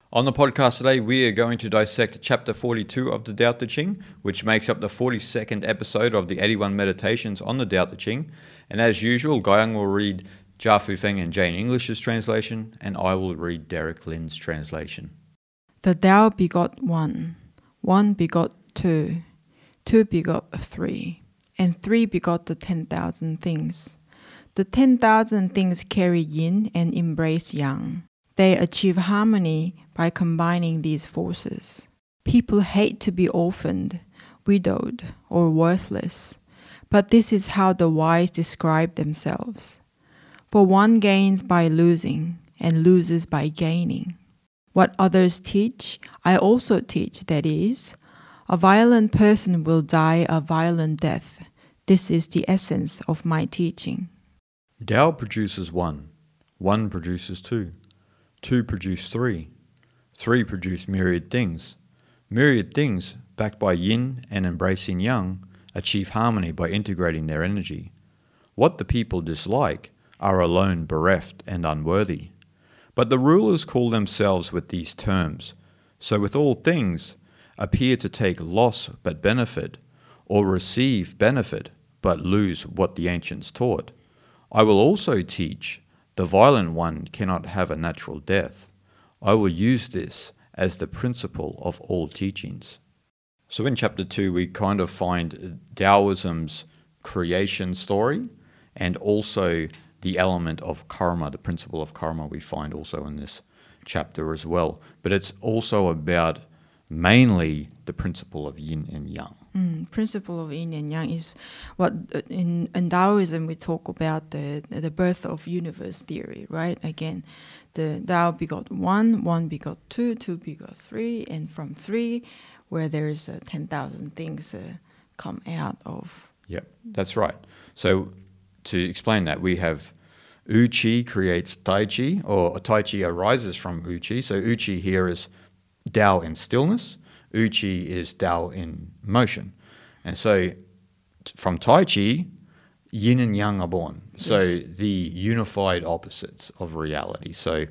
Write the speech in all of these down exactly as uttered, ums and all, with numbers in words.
On the podcast today, we are going to dissect chapter forty-two of the Tao Te Ching, which makes up the forty-second episode of the eighty-one Meditations on the Tao Te Ching. And as usual, Guyang will read Jia Fu Feng and Jane English's translation, and I will read Derek Lin's translation. The Tao begot one, one begot two, two begot three, and three begot the ten thousand things. The ten thousand things carry yin and embrace yang. They achieve harmony by combining these forces. People hate to be orphaned, widowed, or worthless, but this is how the wise describe themselves. For one gains by losing, and loses by gaining. What others teach, I also teach, that is, a violent person will die a violent death. This is the essence of my teaching. Tao produces one, one produces two. Two produce three. Three produce myriad things. Myriad things, backed by yin and embracing yang, achieve harmony by integrating their energy. What the people dislike are alone bereft and unworthy. But the rulers call themselves with these terms. So with all things, appear to take loss but benefit, or receive benefit but lose what the ancients taught. I will also teach the violent one cannot have a natural death. I will use this as the principle of all teachings. So in chapter two, we kind of find Taoism's creation story and also the element of karma, the principle of karma we find also in this chapter as well. But it's also about mainly the principle of yin and yang. Mm, principle of yin and yang is what in, in Taoism we talk about the the birth of universe theory, right? Again, the Tao begot one, one begot two, two begot three, and from three, where there is uh, ten thousand things uh, come out of. Yep, that's right. So to explain that, we have Wu Qi creates Tai Chi, or Tai Chi arises from Wu Qi. So Wu Qi here is Tao in stillness. Wu Qi is Tao in motion. And so t- from Tai Chi, yin and yang are born. So Yes. the unified opposites of reality. So,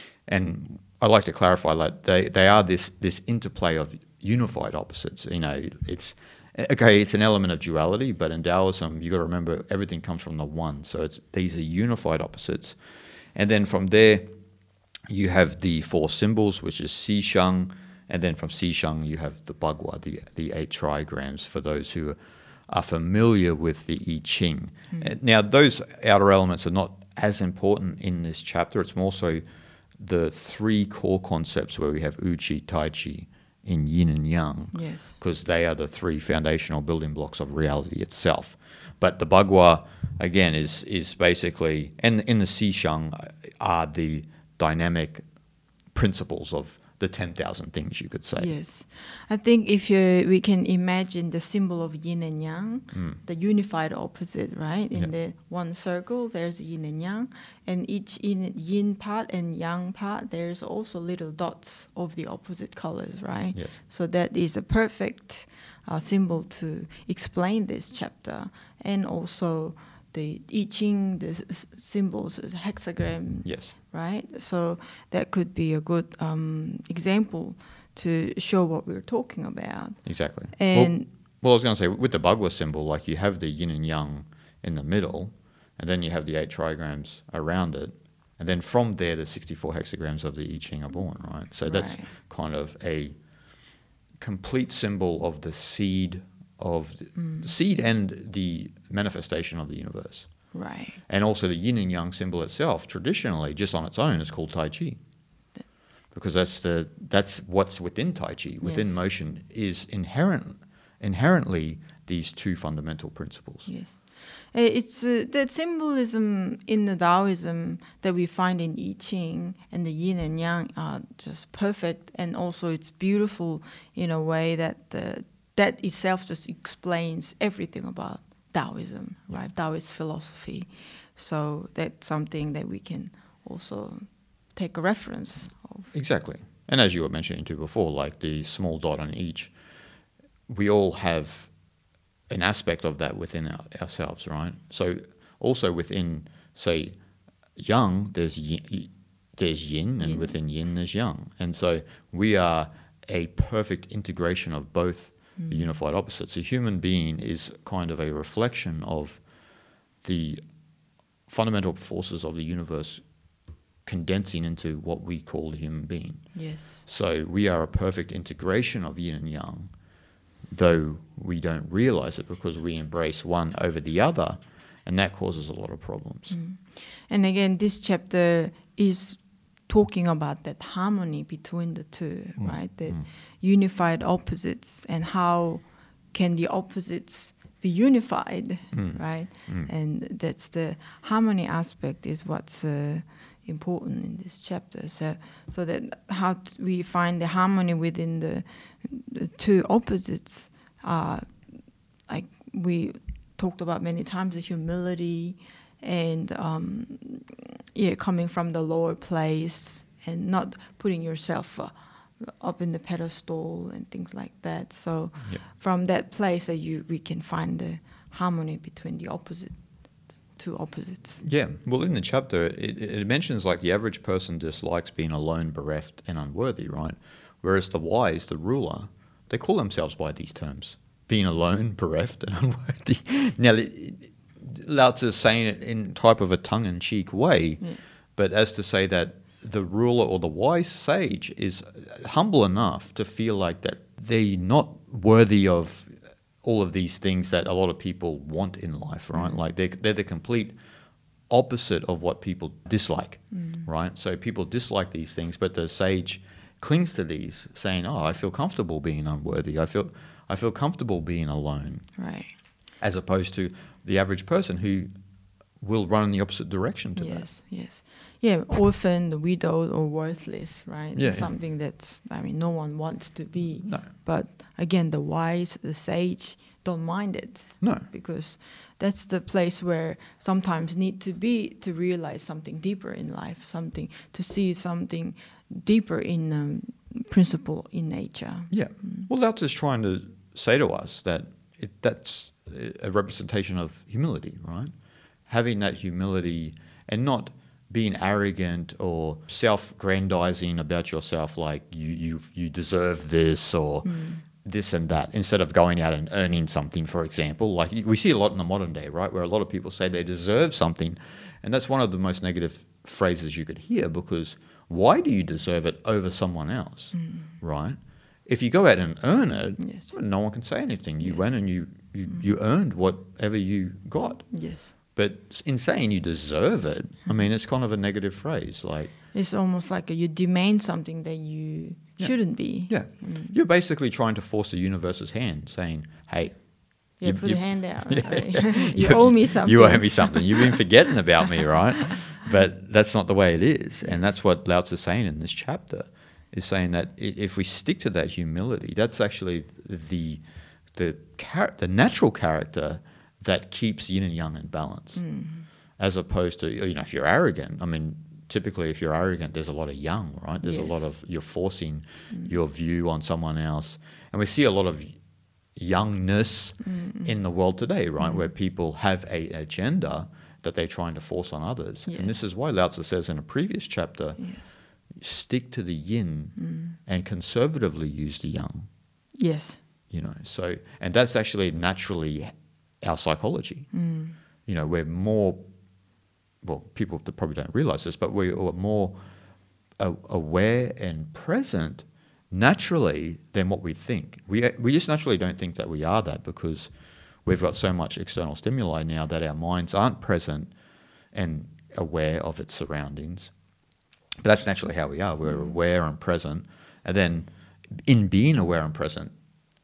and I like to clarify that they, they are this, this interplay of unified opposites. You know, it's, okay, it's an element of duality, but in Taoism, you got to remember everything comes from the one. So it's these are unified opposites. And then from there, you have the four symbols, which is Xishang, and then from Xishang you have the Bagua, the the eight trigrams, for those who are familiar with the I Ching. Mm. Now, those outer elements are not as important in this chapter. It's more so the three core concepts where we have Wu Qi, Tai Chi, in yin and yang, Yes. because they are the three foundational building blocks of reality itself. But the Bagua, again, is is basically, and in the Xishang are the dynamic principles of the ten thousand things, you could say. Yes. I think if you, we can imagine the symbol of yin and yang, Mm. the unified opposite, right? In Yeah. the one circle, there's yin and yang. And each yin, yin part and yang part, there's also little dots of the opposite colors, right? Yes. So that is a perfect uh, symbol to explain this chapter. And also the I Ching, the s- symbols, the hexagram, Yes. right? So that could be a good um, example to show what we're talking about. Exactly. And well, well, I was going to say, with the Bagua symbol, like you have the yin and yang in the middle, and then you have the eight trigrams around it, and then from there, the sixty-four hexagrams of the I Ching are born, right? So that's Right. kind of a complete symbol of the seed of the, Mm. the seed and the manifestation of the universe. right, And also the yin and yang symbol itself, traditionally, just on its own, is called Tai Chi. Th- Because that's the that's what's within Tai Chi. Within Yes. motion is inherent, inherently these two fundamental principles. yes. Uh, It's uh, the symbolism in the Taoism that we find in I Ching and the yin and yang are just perfect, and also it's beautiful in a way that the, that itself just explains everything about Taoism, right? Taoist philosophy. So that's something that we can also take a reference of. Exactly. And as you were mentioning too before, like the small dot on each, we all have an aspect of that within our, ourselves, right? So also within, say, yang, there's yin, there's yin, and Yin. within yin there's yang. And so we are a perfect integration of both the unified opposites. A human being is kind of a reflection of the fundamental forces of the universe condensing into what we call the human being. Yes. So we are a perfect integration of yin and yang, though we don't realize it because we embrace one over the other, and that causes a lot of problems. Mm. And again, this chapter is talking about that harmony between the two, Mm. right? That Mm. unified opposites, and how can the opposites be unified, Mm. right? Mm. And that's the harmony aspect is what's uh, important in this chapter. So, so that how t- we find the harmony within the, the two opposites are, like we talked about many times, the humility and um, yeah, coming from the lower place and not putting yourself uh, up in the pedestal and things like that. So Yeah. from that place that you we can find the harmony between the opposite two opposites. Yeah, well, in the chapter, it, it mentions like the average person dislikes being alone, bereft, and unworthy, right? Whereas the wise, the ruler, they call themselves by these terms: being alone, bereft, and unworthy. Now, Lao Tzu is saying it in type of a tongue-in-cheek way, Yeah. but as to say that the ruler or the wise sage is humble enough to feel like that they're not worthy of all of these things that a lot of people want in life, right? Mm. Like they're, they're the complete opposite of what people dislike, Mm. right? So people dislike these things, but the sage clings to these, saying, "Oh, I feel comfortable being unworthy. I feel, I feel comfortable being alone," Right. as opposed to the average person who will run in the opposite direction to that. Yes, yes. Yeah, orphan, the widowed, or worthless, right? Yeah, It's yeah. something that's, I mean, no one wants to be. No. But again, the wise, the sage, don't mind it. No. Because that's the place where sometimes need to be to realize something deeper in life, something, to see something deeper in um, principle in nature. Yeah. Well, Lao Tzu is trying to say to us that it, that's a representation of humility, right? Having that humility and not being arrogant or self-grandizing about yourself, like you you you deserve this or this and that, instead of going out and earning something, for example. Like we see a lot in the modern day, right, where a lot of people say they deserve something, and that's one of the most negative phrases you could hear, because why do you deserve it over someone else, right? If you go out and earn it, Yes. no one can say anything. You Yes. went and you, you, you earned whatever you got. Yes. But in saying you deserve it, I mean, it's kind of a negative phrase. Like, It's almost like you demand something that you Yeah. shouldn't be. yeah, you're basically trying to force the universe's hand, saying, "Hey, Yeah, You- put you- a hand out. Yeah. Right? you owe me something. You owe me something. You've been forgetting about me, right?" But that's not the way it is, and that's what Lao Tzu is saying in this chapter. Is saying that i- if we stick to that humility, that's actually the the char- the natural character that keeps yin and yang in balance, Mm. as opposed to, you know, if you're arrogant. I mean, typically if you're arrogant, there's a lot of yang, right? There's a Yes. lot of, you're forcing your view on someone else, and we see a lot of youngness in the world today, right, where people have a agenda that they're trying to force on others, Yes. and this is why Lao Tzu says in a previous chapter, Yes. stick to the yin and conservatively use the yang. Yes. You know, so, and that's actually naturally our psychology. You know, we're more, well, people that probably don't realize this, but we are more a- aware and present naturally than what we think. We we just naturally don't think that we are that, because we've got so much external stimuli now that our minds aren't present and aware of its surroundings. But that's naturally how we are. We're aware and present, and then in being aware and present,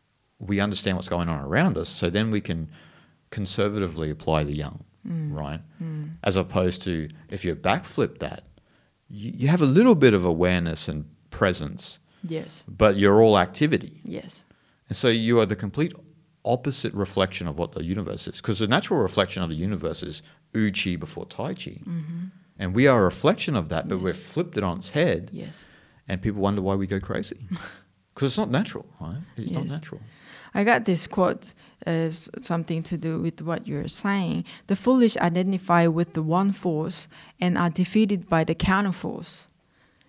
we understand what's going on around us, so then we can conservatively apply the yang, right? As opposed to if you backflip that, you, you have a little bit of awareness and presence, Yes. but you're all activity. Yes. And so you are the complete opposite reflection of what the universe is, because the natural reflection of the universe is Wu Chi before Tai Chi. And we are a reflection of that, but Yes. we've flipped it on its head, Yes. and people wonder why we go crazy. Because it's not natural, right? It's not Yes. natural. I got this quote as something to do with what you're saying. The foolish identify with the one force and are defeated by the counter force.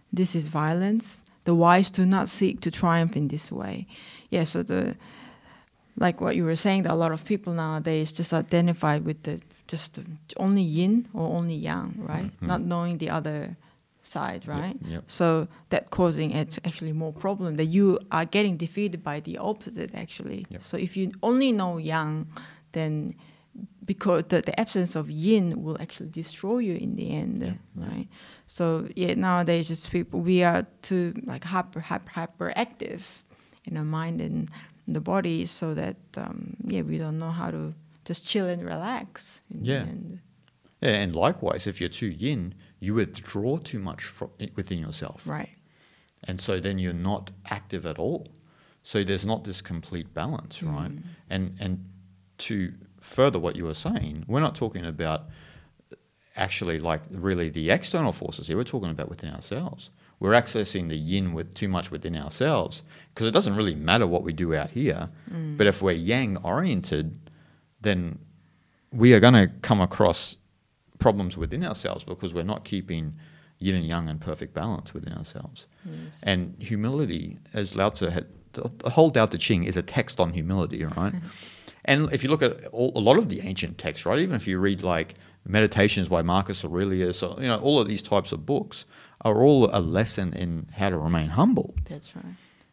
This is violence. The wise do not seek to triumph in this way. Yeah, so the like what you were saying, that a lot of people nowadays just identify with the just the, only yin or only yang, right? Mm-hmm. Not knowing the other side, right? Yep, yep. So that causing it's actually more problem, that you are getting defeated by the opposite actually. Yep. So if you only know yang, then because the, the absence of yin will actually destroy you in the end, Yep. right? So yeah, nowadays just people, we are too like hyper hyper hyper active in our mind and the body, so that um, yeah, we don't know how to just chill and relax in Yeah. the end. Yeah, and likewise, if you're too yin, you withdraw too much from within yourself. Right. And so then you're not active at all. So there's not this complete balance, right? Mm. And and to further what you were saying, we're not talking about actually like really the external forces here. We're talking about within ourselves. We're accessing the yin with too much within ourselves, because it doesn't really matter what we do out here. Mm. But if we're yang oriented, then we are going to come across problems within ourselves because we're not keeping yin and yang in perfect balance within ourselves. Yes. And humility, as Lao Tzu had, the, the whole Tao Te Ching is a text on humility, right? And if you look at all, a lot of the ancient texts, right, even if you read like Meditations by Marcus Aurelius, or you know, all of these types of books are all a lesson in how to remain humble. That's right.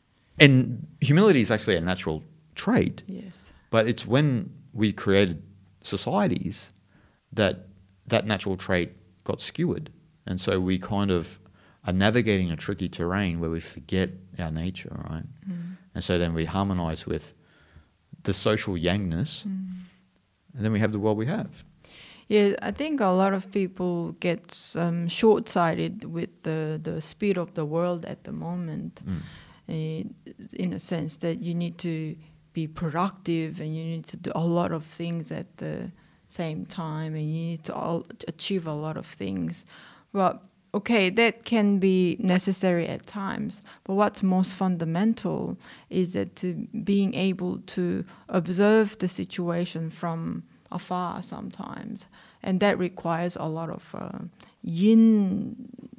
And humility is actually a natural trait, Yes. but it's when we created societies that that natural trait got skewered. And so we kind of are navigating a tricky terrain where we forget our nature, right? Mm. And so then we harmonize with the social yangness, Mm. and then we have the world we have. Yeah, I think a lot of people get um, short-sighted with the, the speed of the world at the moment, Mm. uh, in a sense that you need to be productive and you need to do a lot of things at the same time, and you need to all achieve a lot of things. But okay, that can be necessary at times, but what's most fundamental is that to being able to observe the situation from afar sometimes, and that requires a lot of uh, yin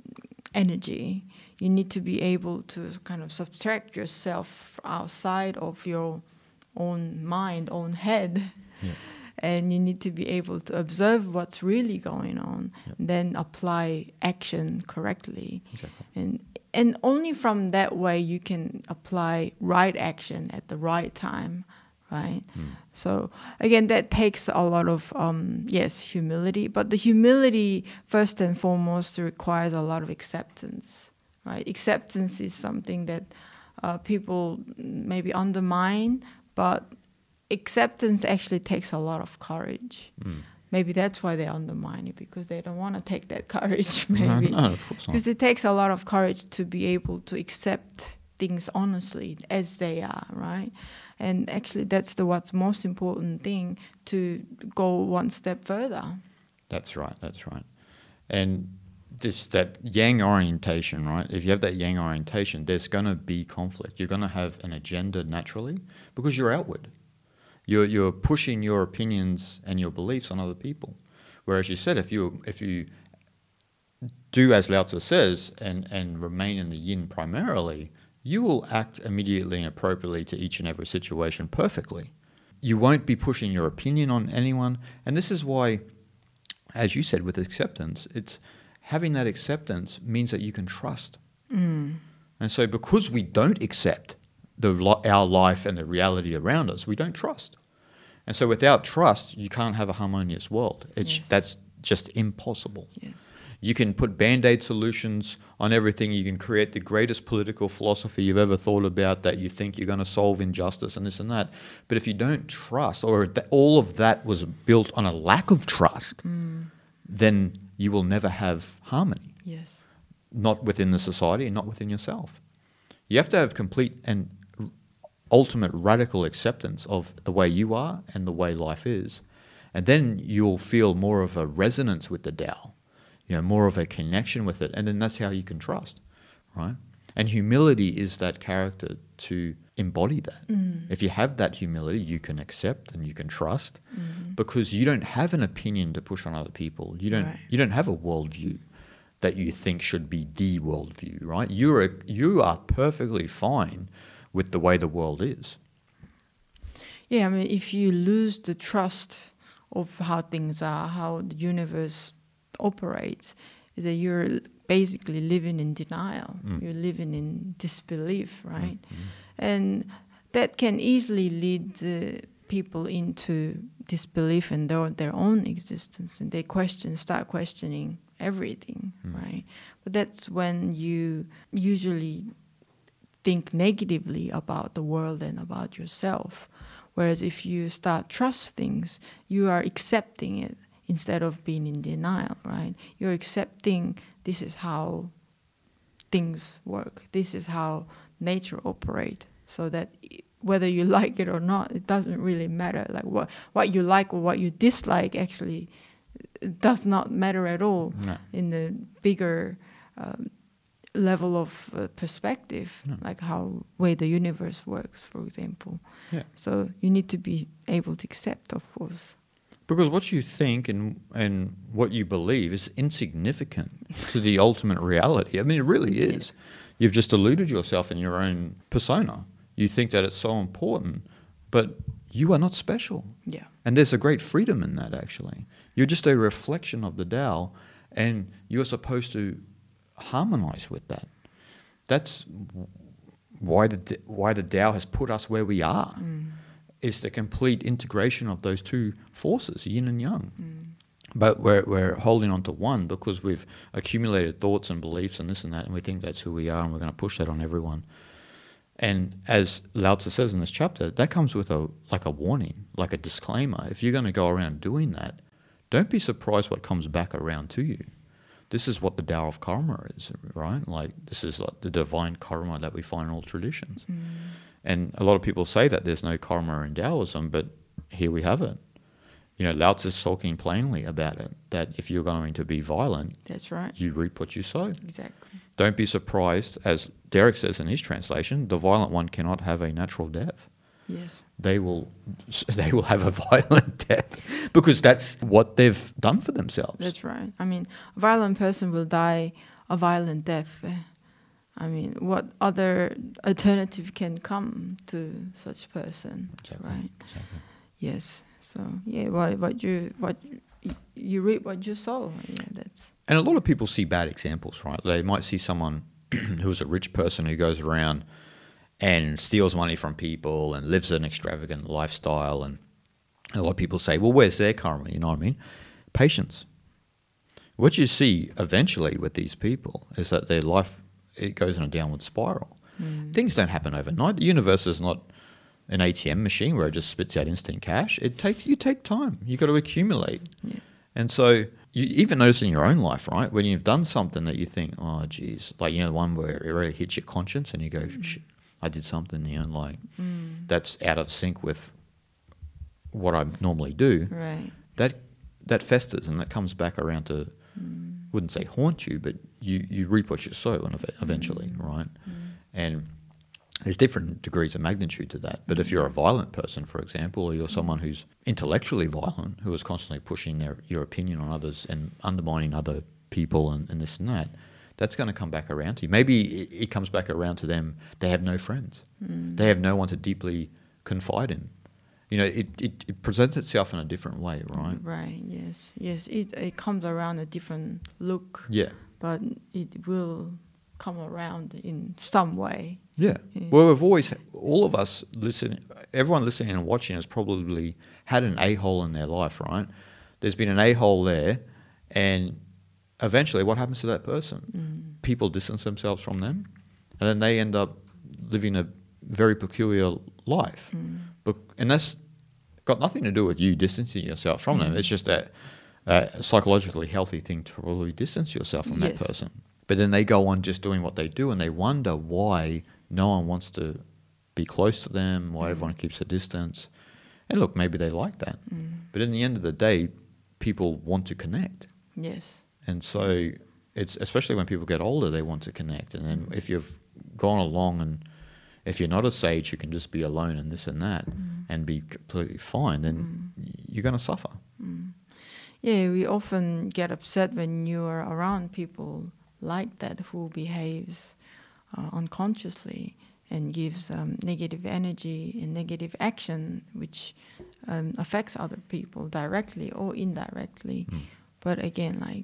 energy. You need to be able to kind of subtract yourself outside of your own mind, own head. Yeah. And you need to be able to observe what's really going on, Yep. then apply action correctly. Exactly. And and only from that way you can apply right action at the right time, right? Mm. So again, that takes a lot of, um, yes, humility, but the humility first and foremost requires a lot of acceptance, right? Acceptance is something that uh, people maybe undermine, but acceptance actually takes a lot of courage. Mm. Maybe that's why they undermine it, because they don't want to take that courage, No, maybe. no, of course not. Because it takes a lot of courage to be able to accept things honestly as they are, right? And actually that's the what's most important thing, to go one step further. That's right, that's right. And this that yang orientation, right? If you have that yang orientation, there's going to be conflict. You're going to have an agenda naturally because you're outward. You're you're pushing your opinions and your beliefs on other people. Whereas you said, if you if you do as Lao Tzu says and, and remain in the yin primarily, you will act immediately and appropriately to each and every situation perfectly. You won't be pushing your opinion on anyone. And this is why, as you said, with acceptance, it's having that acceptance means that you can trust. Mm. And so because we don't accept the our life and the reality around us, we don't trust. And so without trust, you can't have a harmonious world. It's Yes. That's just impossible. Yes. You can put Band-Aid solutions on everything. You can create the greatest political philosophy you've ever thought about that you think you're going to solve injustice and this and that. But if you don't trust, or th- all of that was built on a lack of trust, Mm. then you will never have harmony, Yes. not within the society and not within yourself. You have to have complete and r- ultimate radical acceptance of the way you are and the way life is. And then you'll feel more of a resonance with the Tao, you know, more of a connection with it. And then that's how you can trust, right? And humility is that character to embody that. Mm. If you have that humility, you can accept and you can trust, Mm. because you don't have an opinion to push on other people. You don't Right. you don't have a worldview. that you think should be the worldview, right? You're a, you are perfectly fine with the way the world is. Yeah, I mean, if you lose the trust of how things are, how the universe operates, is that you're basically living in denial. Mm. You're living in disbelief, right? Mm. And that can easily lead uh, people into disbelief in their, their own existence, and they question, start questioning everything, Mm. right? But that's when you usually think negatively about the world and about yourself. Whereas if you start trust things, you are accepting it instead of being in denial, right? You're accepting this is how things work. This is how nature operates. So that i- whether you like it or not, it doesn't really matter. Like what, what you like or what you dislike actually it does not matter at all No. in the bigger um, level of uh, perspective, No. like how way the universe works, for example. Yeah. So you need to be able to accept, of course. Because what you think and and what you believe is insignificant to the ultimate reality. I mean, it really is. You've just deluded yourself in your own persona. You think that it's so important, but you are not special. Yeah. And there's a great freedom in that, actually. You're just a reflection of the Tao, and you're supposed to harmonize with that. That's why the why the Tao has put us where we are. Mm. Is the complete integration of those two forces, yin and yang. Mm. But we're, we're holding on to one because we've accumulated thoughts and beliefs and this and that, and we think that's who we are, and we're going to push that on everyone. And as Lao Tzu says in this chapter, that comes with a like a warning, like a disclaimer. If you're going to go around doing that, don't be surprised what comes back around to you. This is what the Tao of Karma is, right? Like this is like the divine karma that we find in all traditions. Mm. And a lot of people say that there's no karma in Taoism, but here we have it. You know, Lao Tzu is talking plainly about it, that if you're going to be violent, That's right. you reap what you sow. Exactly. Don't be surprised, as Derek says in his translation, the violent one cannot have a natural death. Yes. They will, they will have a violent death because that's what they've done for themselves. That's right. I mean, a violent person will die a violent death. I mean, what other alternative can come to such person, Exactly. right? Exactly. Yes. So yeah, what what you what you, you reap what you sow. Yeah, that's And a lot of people see bad examples, right? They might see someone who's a rich person who goes around and steals money from people and lives an extravagant lifestyle. And a lot of people say, well, where's their karma? You know what I mean? Patience. What you see eventually with these people is that their life, it goes in a downward spiral. mm. Things don't happen overnight. The universe is not an A T M machine where it just spits out instant cash. It takes, you take time. You've got to accumulate. Yeah. And so you even notice in your own life, right, when you've done something that you think, oh, geez, like, you know, the one where it really hits your conscience and you go, shit, I did something, you know, like Mm. that's out of sync with what I normally do. Right. That that festers and that comes back around to, Mm. wouldn't say haunt you, but you, you reap what you sow and ev- eventually, Mm. right? Mm. And there's different degrees of magnitude to that. But if you're a violent person, for example, or you're someone who's intellectually violent, who is constantly pushing their, your opinion on others and undermining other people and, and this and that, that's going to come back around to you. Maybe it, it comes back around to them. They have no friends. Mm. They have no one to deeply confide in. You know, it, it, it presents itself in a different way, right? Right. Yes. Yes. It it comes around a different look, Yeah. but it will come around in some way. Yeah. Yeah. Well, we've always, all of us listening, everyone listening and watching has probably had an a-hole in their life, right? There's been an a-hole there, and eventually what happens to that person? Mm. People distance themselves from them, and then they end up living a very peculiar life. Mm. But, and that's got nothing to do with you distancing yourself from them. Mm. It's just a, a psychologically healthy thing to probably distance yourself from Yes. that person. But then they go on just doing what they do, and they wonder why no one wants to be close to them, why Mm. everyone keeps a distance. And look, maybe they like that. Mm. But in the end of the day, people want to connect. Yes. And so it's especially when people get older, they want to connect. And then if you've gone along and if you're not a sage who can just be alone and this and that Mm. and be completely fine, then Mm. you're going to suffer. Mm. Yeah, we often get upset when you are around people like that who behaves uh, unconsciously and gives um, negative energy and negative action, which um, affects other people directly or indirectly. Mm. But again, like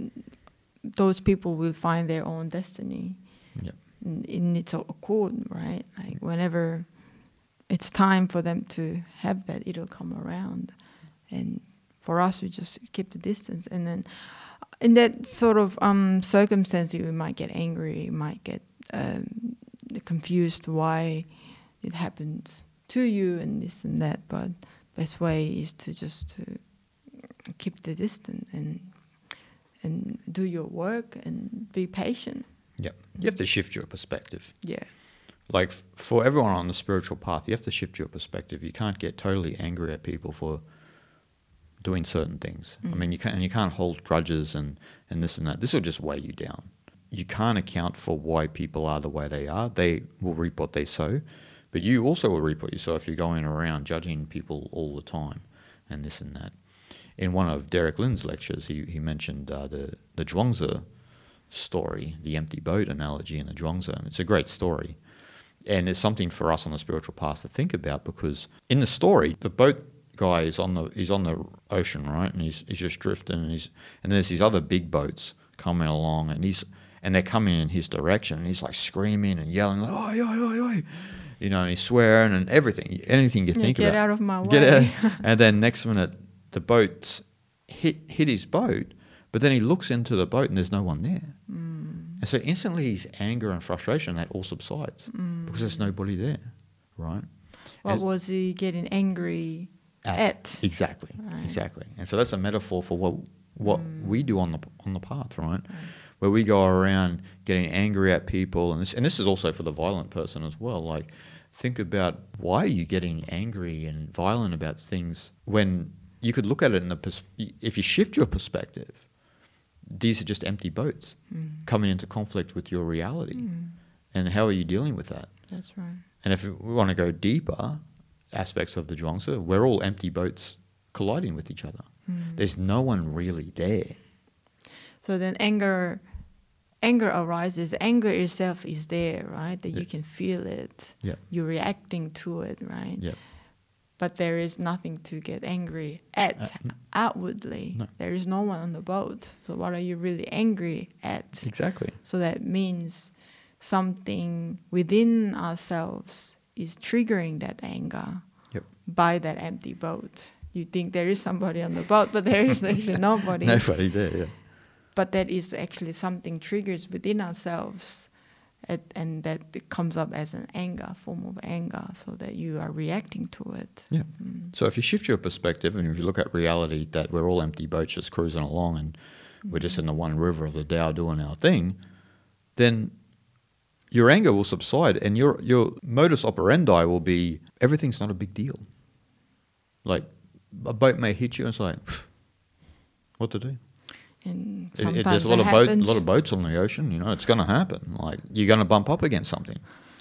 those people will find their own destiny Yep. in, in its accord, right? Like whenever it's time for them to have that, it'll come around. And for us, we just keep the distance. And then in that sort of um, circumstance, you might get angry, you might get um, confused why it happened to you and this and that. But best way is to just to keep the distance and and do your work and be patient. Yep. You have to shift your perspective. Yeah. Like f- for everyone on the spiritual path, you have to shift your perspective. You can't get totally angry at people for doing certain things. Mm. I mean, you can't, and you can't hold grudges and, and this and that. This will just weigh you down. You can't account for why people are the way they are. They will reap what they sow, but you also will reap what you sow if you're going around judging people all the time and this and that. In one of Derek Lin's lectures, he, he mentioned uh, the, the Zhuangzi story, the empty boat analogy in the Zhuangzi. And it's a great story. And it's something for us on the spiritual path to think about, because in the story, the boat guy is on the he's on the ocean, right? And he's he's just drifting, and he's and there's these other big boats coming along, and he's and they're coming in his direction, and he's like screaming and yelling, like, oi, oi, oi, oi. You know, and he's swearing and everything, anything you Yeah, think get about. out of my Get way. out. And then next minute, the boat hit hit his boat, but then he looks into the boat and there's no one there. Mm. And so instantly his anger and frustration, that all subsides Mm. because there's nobody there, right? What As- was he getting angry at? Exactly, Right. exactly. And so that's a metaphor for what what Mm. we do on the on the path, right? Right. Where we go around getting angry at people, and this and this is also for the violent person as well. Like, think about, why are you getting angry and violent about things when you could look at it in the pers- if you shift your perspective, these are just empty boats Mm. coming into conflict with your reality. Mm. And how are you dealing with that? That's right. And if we want to go deeper aspects of the Zhuangzi, we're all empty boats colliding with each other. Mm. There's no one really there. So then anger anger arises. Anger itself is there, right? That Yeah. you can feel it. Yeah. You're reacting to it, right? Yeah. But there is nothing to get angry at Uh, n- outwardly. No. There is no one on the boat. So what are you really angry at? Exactly. So that means something within ourselves is triggering that anger Yep. by that empty boat. You think there is somebody on the boat, but there is actually nobody. Nobody there, yeah. But that is actually something triggers within ourselves, at, and that it comes up as an anger, form of anger, so that you are reacting to it. Yeah. Mm. So if you shift your perspective and if you look at reality that we're all empty boats just cruising along and we're just in the one river of the Tao doing our thing, then your anger will subside and your your modus operandi will be, everything's not a big deal. Like, a boat may hit you and it's like, what to do? And It- sometimes it, there's a lot that of boat, a happens. lot of boats on the ocean. You know, it's going to happen. Like, you're going to bump up against something.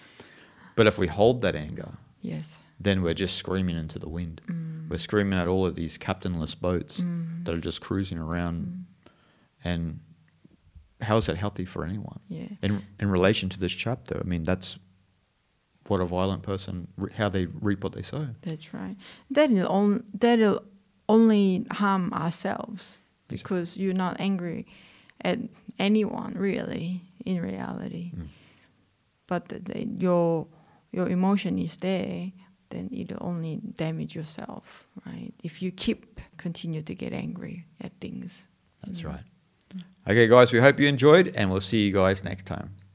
But if we hold that anger, Yes. then we're just screaming into the wind. Mm. We're screaming at all of these captainless boats Mm. that are just cruising around. Mm. And how is that healthy for anyone? Yeah. In in relation to this chapter, I mean, that's what a violent person, re- how they reap what they sow. That's right. That'll, on, that'll only harm ourselves, Exactly. because you're not angry at anyone, really, in reality. Mm. But the, the, your your emotion is there, then it'll only damage yourself, right? If you keep continue to get angry at things. That's Mm. right. Okay, guys, we hope you enjoyed, and we'll see you guys next time.